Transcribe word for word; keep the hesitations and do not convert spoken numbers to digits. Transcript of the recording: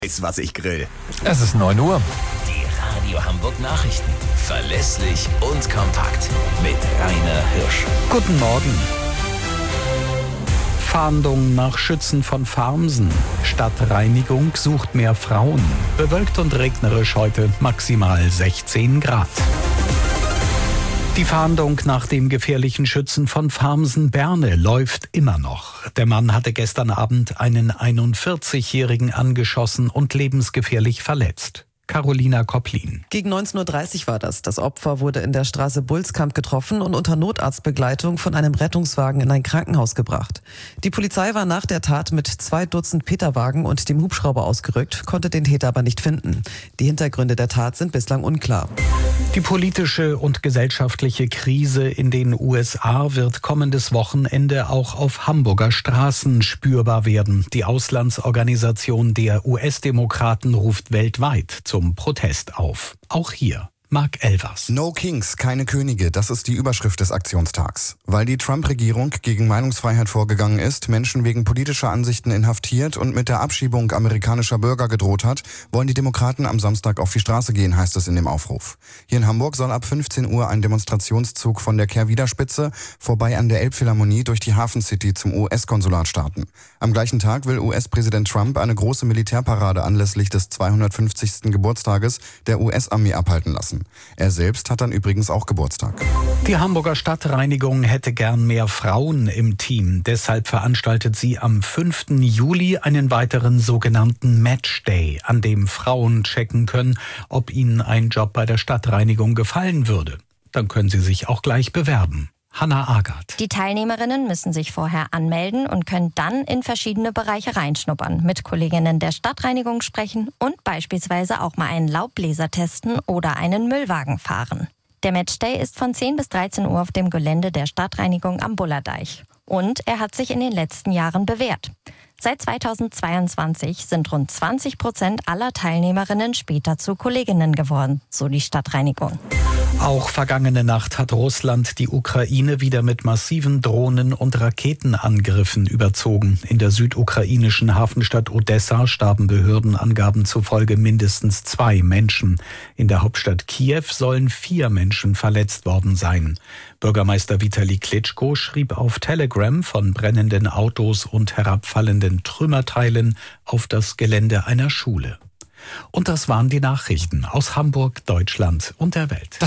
Ist, was ich grill. Es ist neun Uhr. Die Radio Hamburg Nachrichten. Verlässlich und kompakt. Mit Rainer Hirsch. Guten Morgen. Fahndung nach Schützen von Farmsen. Stadtreinigung sucht mehr Frauen. Bewölkt und regnerisch heute, maximal sechzehn Grad. Die Fahndung nach dem gefährlichen Schützen von Farmsen-Berne läuft immer noch. Der Mann hatte gestern Abend einen einundvierzigjährigen angeschossen und lebensgefährlich verletzt. Carolina Kopplin. Gegen neunzehn Uhr dreißig war das. Das Opfer wurde in der Straße Bulskamp getroffen und unter Notarztbegleitung von einem Rettungswagen in ein Krankenhaus gebracht. Die Polizei war nach der Tat mit zwei Dutzend Peterwagen und dem Hubschrauber ausgerückt, konnte den Täter aber nicht finden. Die Hintergründe der Tat sind bislang unklar. Die politische und gesellschaftliche Krise in den U S A wird kommendes Wochenende auch auf Hamburger Straßen spürbar werden. Die Auslandsorganisation der U S-Demokraten ruft weltweit zum Protest auf. Auch hier Mark Elvers. No Kings, keine Könige, das ist die Überschrift des Aktionstags. Weil die Trump-Regierung gegen Meinungsfreiheit vorgegangen ist, Menschen wegen politischer Ansichten inhaftiert und mit der Abschiebung amerikanischer Bürger gedroht hat, wollen die Demokraten am Samstag auf die Straße gehen, heißt es in dem Aufruf. Hier in Hamburg soll ab fünfzehn Uhr ein Demonstrationszug von der Kehrwiederspitze vorbei an der Elbphilharmonie durch die Hafen City zum U S-Konsulat starten. Am gleichen Tag will U S-Präsident Trump eine große Militärparade anlässlich des zweihundertfünfzigsten Geburtstages der U S-Armee abhalten lassen. Er selbst hat dann übrigens auch Geburtstag. Die Hamburger Stadtreinigung hätte gern mehr Frauen im Team. Deshalb veranstaltet sie am fünften Juli einen weiteren sogenannten Matchday, an dem Frauen checken können, ob ihnen ein Job bei der Stadtreinigung gefallen würde. Dann können sie sich auch gleich bewerben. Hanna Agard. Die Teilnehmerinnen müssen sich vorher anmelden und können dann in verschiedene Bereiche reinschnuppern, mit Kolleginnen der Stadtreinigung sprechen und beispielsweise auch mal einen Laubbläser testen oder einen Müllwagen fahren. Der Matchday ist von zehn bis dreizehn Uhr auf dem Gelände der Stadtreinigung am Bullerdeich. Und er hat sich in den letzten Jahren bewährt. Seit zweitausendzweiundzwanzig sind rund zwanzig Prozent aller Teilnehmerinnen später zu Kolleginnen geworden, so die Stadtreinigung. Auch vergangene Nacht hat Russland die Ukraine wieder mit massiven Drohnen- und Raketenangriffen überzogen. In der südukrainischen Hafenstadt Odessa starben Behördenangaben zufolge mindestens zwei Menschen. In der Hauptstadt Kiew sollen vier Menschen verletzt worden sein. Bürgermeister Vitali Klitschko schrieb auf Telegram von brennenden Autos und herabfallenden Trümmerteilen auf das Gelände einer Schule. Und das waren die Nachrichten aus Hamburg, Deutschland und der Welt.